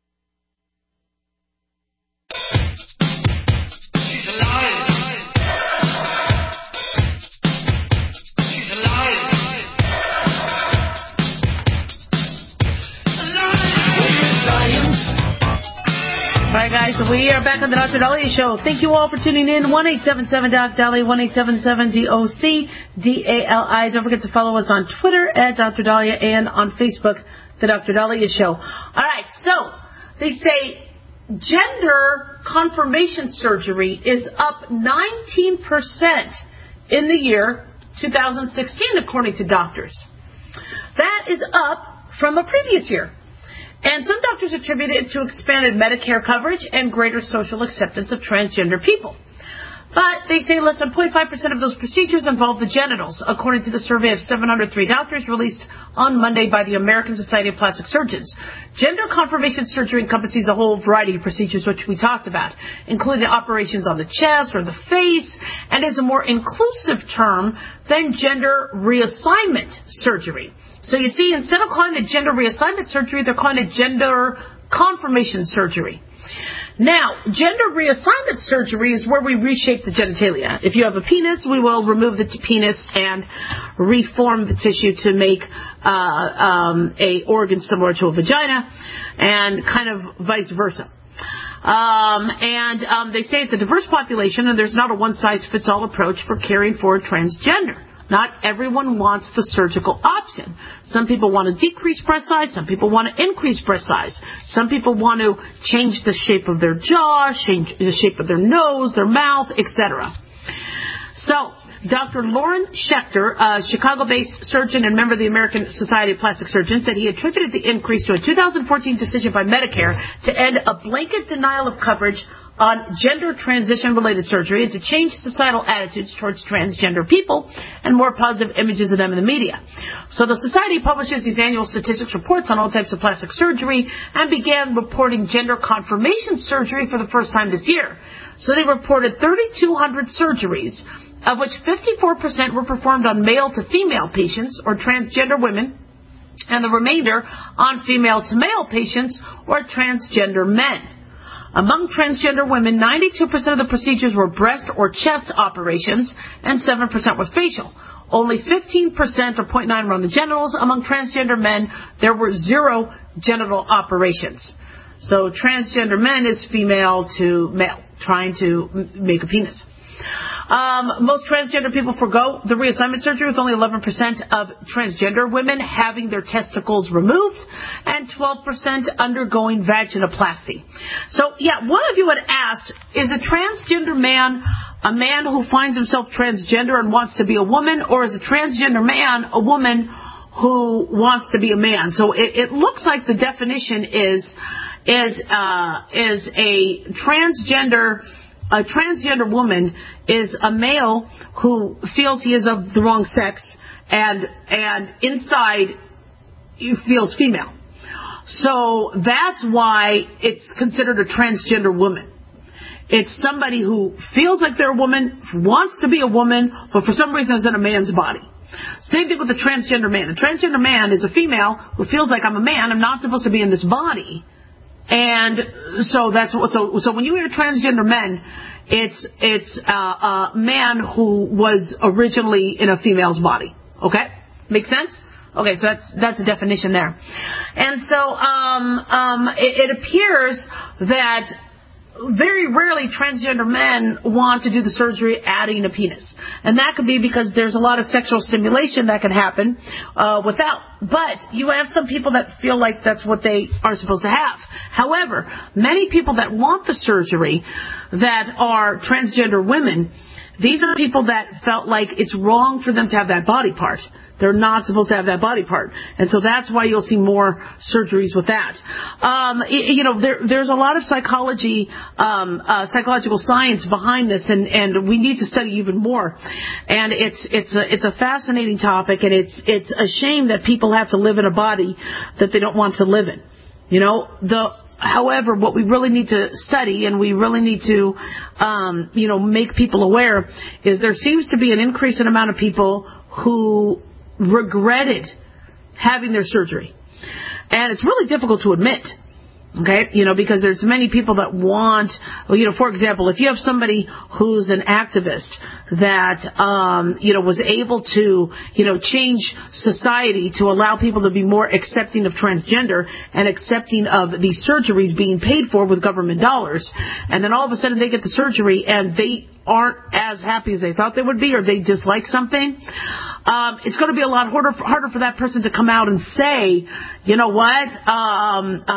All right, guys, we are back on the Doctor Dahlia Show. Thank you all for tuning in. one eight seven seven Doc Dahlia, one eight seven seven D O C D A L I. Don't forget to follow us on Twitter at Doctor Dahlia and on Facebook, The Doctor Dahlia Show. All right, so they say gender confirmation surgery is up nineteen percent in the year two thousand sixteen, according to doctors. That is up from a previous year. And some doctors attribute it to expanded Medicare coverage and greater social acceptance of transgender people. But they say less than zero point five percent of those procedures involve the genitals, according to the survey of seven hundred three doctors released on Monday by the American Society of Plastic Surgeons. Gender confirmation surgery encompasses a whole variety of procedures, which we talked about, including operations on the chest or the face, and is a more inclusive term than gender reassignment surgery. So you see, instead of calling it gender reassignment surgery, they're calling it gender confirmation surgery. Now, gender reassignment surgery is where we reshape the genitalia. If you have a penis, we will remove the t- penis and reform the tissue to make uh, um, a organ similar to a vagina, and kind of vice versa. Um, and um, they say it's a diverse population, and there's not a one-size-fits-all approach for caring for transgender. Not everyone wants the surgical option. Some people want to decrease breast size. Some people want to increase breast size. Some people want to change the shape of their jaw, change the shape of their nose, their mouth, et cetera. So, Doctor Lauren Schechter, a Chicago-based surgeon and member of the American Society of Plastic Surgeons, said he attributed the increase to a two thousand fourteen decision by Medicare to end a blanket denial of coverage on gender transition-related surgery and to change societal attitudes towards transgender people and more positive images of them in the media. So the Society publishes these annual statistics reports on all types of plastic surgery and began reporting gender confirmation surgery for the first time this year. So they reported thirty-two hundred surgeries, of which fifty-four percent were performed on male to female patients or transgender women, and the remainder on female to male patients or transgender men. Among transgender women, ninety-two percent of the procedures were breast or chest operations, and seven percent were facial. Only fifteen percent, or zero point nine, were on the genitals. Among transgender men, there were zero genital operations. So transgender men is female to male, trying to m- make a penis. Um, most transgender people forgo the reassignment surgery, with only eleven percent of transgender women having their testicles removed and twelve percent undergoing vaginoplasty. So, yeah, one of you had asked, is a transgender man a man who finds himself transgender and wants to be a woman, or is a transgender man a woman who wants to be a man? So it, it looks like the definition is is uh, is a transgender. A transgender woman is a male who feels he is of the wrong sex and and inside he feels female. So that's why it's considered a transgender woman. It's somebody who feels like they're a woman, wants to be a woman, but for some reason is in a man's body. Same thing with the transgender man. A transgender man is a female who feels like I'm a man, I'm not supposed to be in this body. And so that's what, so, so when you hear transgender men, it's, it's, uh, a man who was originally in a female's body. Okay? Make sense? Okay, so that's, that's a definition there. And so, um, um, it, it appears that very rarely transgender men want to do the surgery adding a penis. And that could be because there's a lot of sexual stimulation that can happen uh, without. But you have some people that feel like that's what they are supposed to have. However, many people that want the surgery that are transgender women, these are people that felt like it's wrong for them to have that body part. They're not supposed to have that body part. And so that's why you'll see more surgeries with that. Um, you know, there, there's a lot of psychology, um, uh, psychological science behind this, and, and we need to study even more. And it's, it's a, it's a fascinating topic, and it's, it's a shame that people have to live in a body that they don't want to live in. You know, the, However, what we really need to study and we really need to, um, you know, make people aware is there seems to be an increase in amount of people who regretted having their surgery. And it's really difficult to admit. Okay, you know, because there's many people that want, well, you know, for example, if you have somebody who's an activist that, um, you know, was able to, you know, change society to allow people to be more accepting of transgender and accepting of these surgeries being paid for with government dollars, and then all of a sudden they get the surgery and they aren't as happy as they thought they would be, or they dislike something, um, it's going to be a lot harder for, harder for that person to come out and say, you know what, um, um,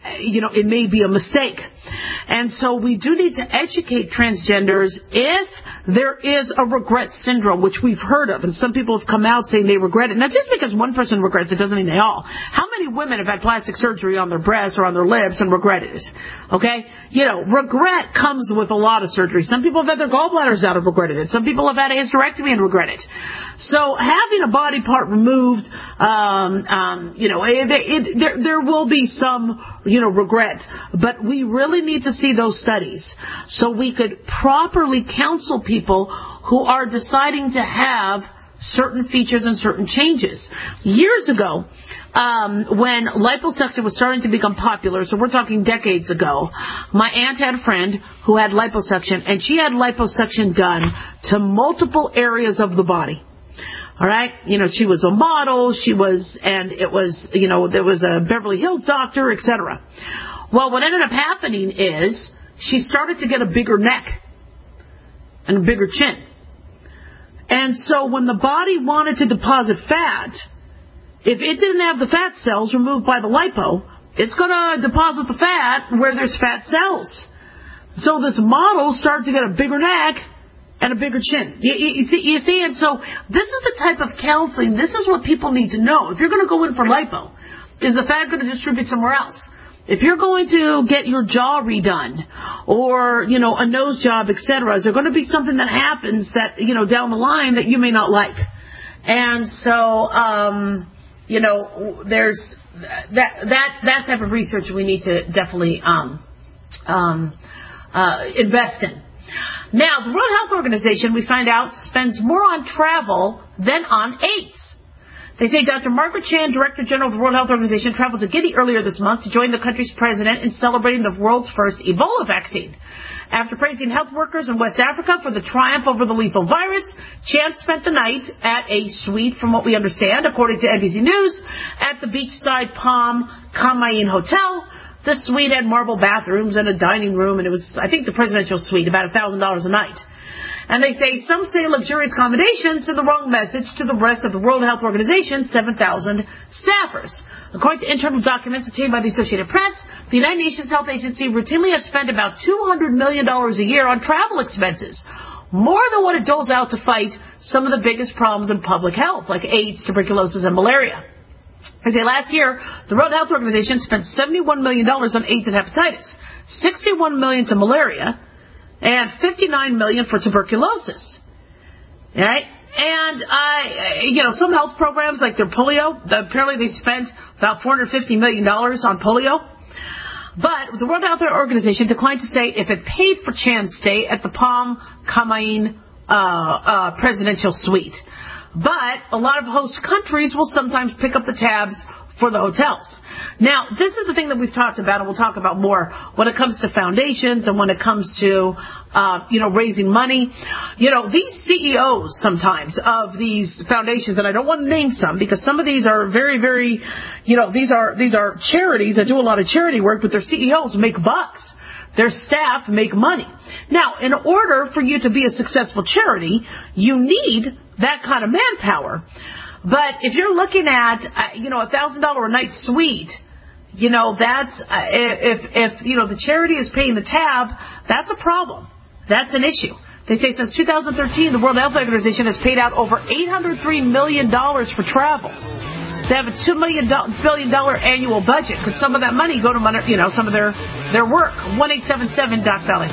you know, it may be a mistake. And so we do need to educate transgenders if there is a regret syndrome, which we've heard of, and some people have come out saying they regret it. Now, just because one person regrets it doesn't mean they all. How many women have had plastic surgery on their breasts or on their lips and regretted it? Okay? You know, regret comes with a lot of surgery. Some people have had their gallbladders out and regretted it. Some people have had a hysterectomy and regret it. So having a body part removed, um, um, you know, it, it, there, there will be some, you know, regret. But we really need to see those studies so we could properly counsel people who are deciding to have certain features and certain changes. Years ago, um, when liposuction was starting to become popular, so we're talking decades ago, my aunt had a friend who had liposuction, and she had liposuction done to multiple areas of the body. All right, you know, she was a model, she was, and it was, you know, there was a Beverly Hills doctor, et cetera. Well, what ended up happening is she started to get a bigger neck and a bigger chin. And so when the body wanted to deposit fat, if it didn't have the fat cells removed by the lipo, it's going to deposit the fat where there's fat cells. So this model started to get a bigger neck and a bigger chin. You, you, you, see, you see, and so this is the type of counseling, this is what people need to know. If you're going to go in for lipo, is the fat going to distribute somewhere else? If you're going to get your jaw redone or, you know, a nose job, et cetera, is there going to be something that happens that, you know, down the line that you may not like? And so, um, you know, there's that, that, that type of research we need to definitely, um, um, uh, invest in. Now, the World Health Organization, we find out, spends more on travel than on AIDS. They say Doctor Margaret Chan, Director General of the World Health Organization, traveled to Guinea earlier this month to join the country's president in celebrating the world's first Ebola vaccine. After praising health workers in West Africa for the triumph over the lethal virus, Chan spent the night at a suite, from what we understand, according to N B C News, at the beachside Palm Kamayin Hotel. The suite had marble bathrooms and a dining room, and it was, I think, the presidential suite, about one thousand dollars a night. And they say some say luxurious accommodations send the wrong message to the rest of the World Health Organization's seven thousand staffers. According to internal documents obtained by the Associated Press, the United Nations Health Agency routinely has spent about two hundred million dollars a year on travel expenses, more than what it doles out to fight some of the biggest problems in public health, like AIDS, tuberculosis, and malaria. They say last year, the World Health Organization spent seventy-one million dollars on AIDS and hepatitis, sixty-one million dollars to malaria, and fifty-nine million dollars for tuberculosis. All right? And, uh, you know, some health programs like their polio, apparently they spent about four hundred fifty million dollars on polio. But the World Health Organization declined to say if it paid for Chan's stay at the Palm Kamayin uh, uh, presidential suite. But a lot of host countries will sometimes pick up the tabs for the hotels. Now, this is the thing that we've talked about, and we'll talk about more when it comes to foundations and when it comes to, uh, you know, raising money. You know, these C E Os sometimes of these foundations, and I don't want to name some because some of these are very, very, you know, these are these are charities that do a lot of charity work, but their C E Os make bucks. Their staff make money. Now, in order for you to be a successful charity, you need that kind of manpower. But if you're looking at, uh, you know, a thousand dollar a night suite, you know, that's, uh, if, if, you know, the charity is paying the tab, that's a problem. That's an issue. They say since two thousand thirteen, the World Health Organization has paid out over eight hundred three million dollars for travel. They have a two billion dollars annual budget. Could some of that money go to, you know, some of their, their work? one eight seven seven Doc Dolly.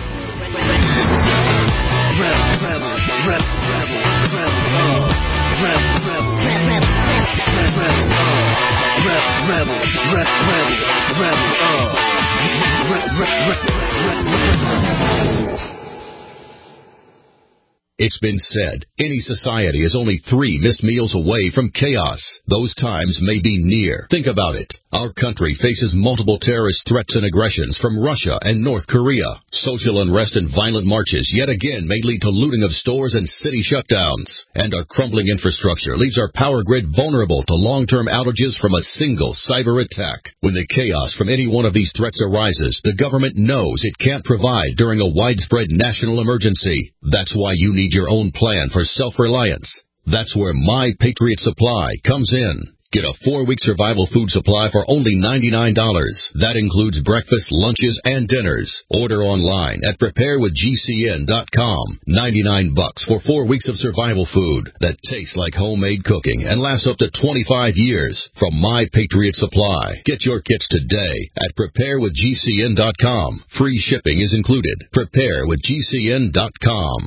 It's been said, any society is only three missed meals away from chaos. Those times may be near. Think about it. Our country faces multiple terrorist threats and aggressions from Russia and North Korea. Social unrest and violent marches yet again may lead to looting of stores and city shutdowns. And our crumbling infrastructure leaves our power grid vulnerable to long-term outages from a single cyber attack. When the chaos from any one of these threats arises, the government knows it can't provide during a widespread national emergency. That's why you need your own plan for self-reliance. That's where My Patriot Supply comes in. Get a four-week survival food supply for only ninety-nine dollars. That includes breakfast, lunches, and dinners. Order online at prepare with G C N dot com. ninety-nine bucks for four weeks of survival food that tastes like homemade cooking and lasts up to twenty-five years from My Patriot Supply. Get your kits today at prepare with G C N dot com. Free shipping is included. prepare with G C N dot com.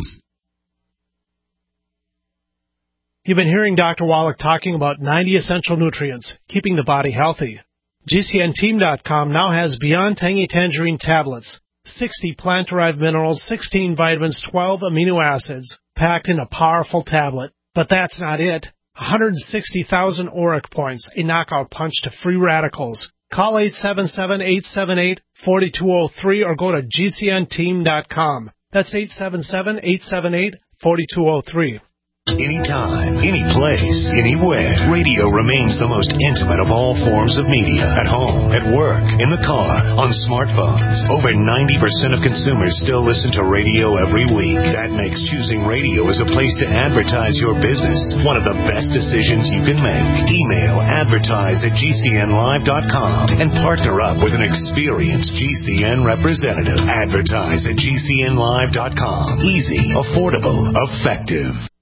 You've been hearing Doctor Wallach talking about ninety essential nutrients, keeping the body healthy. G C N team dot com now has Beyond Tangy Tangerine tablets, sixty plant-derived minerals, sixteen vitamins, twelve amino acids, packed in a powerful tablet. But that's not it. one hundred sixty thousand auric points, a knockout punch to free radicals. Call eight seven seven, eight seven eight, four two zero three or go to G C N team dot com. That's eight seven seven, eight seven eight, four two zero three. Anytime, any place, anywhere, radio remains the most intimate of all forms of media. At home, at work, in the car, on smartphones. Over ninety percent of consumers still listen to radio every week. That makes choosing radio as a place to advertise your business one of the best decisions you can make. Email advertise at G C N live dot com and partner up with an experienced G C N representative. Advertise at G C N live dot com. Easy, affordable, effective.